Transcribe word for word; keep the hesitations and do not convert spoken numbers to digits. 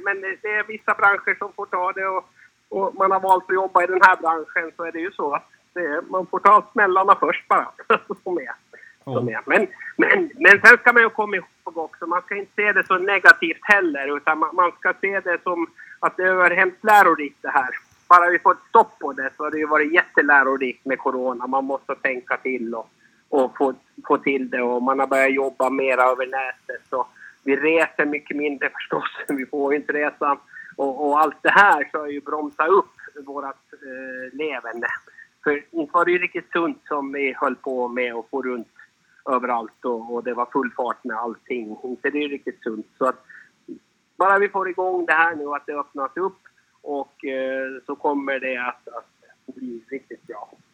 men det är vissa branscher som får ta det och, och man har valt att jobba i den här branschen, så är det ju så att det, man får ta smällarna först bara. som är. Som är. Men, men, men sen ska man ju komma ihåg också, man ska inte se det så negativt heller, utan man, man ska se det som att det är hemskt lärorikt det här. Bara vi får ett stopp på det så har det ju varit jättelärorikt med corona. Man måste tänka till och, och få, få till det, och man har börjat jobba mer över nätet. Så vi reser mycket mindre förstås, vi får ju inte resa. Och, och allt det här så har ju bromsat upp vårt eh, levande. För inte var det ju riktigt sunt som vi höll på med att få runt överallt och, och det var full fart med allting. Inte det är riktigt sunt. Så att bara vi får igång det här nu, att det öppnas upp, och eh, så kommer det att, att bli riktigt bra.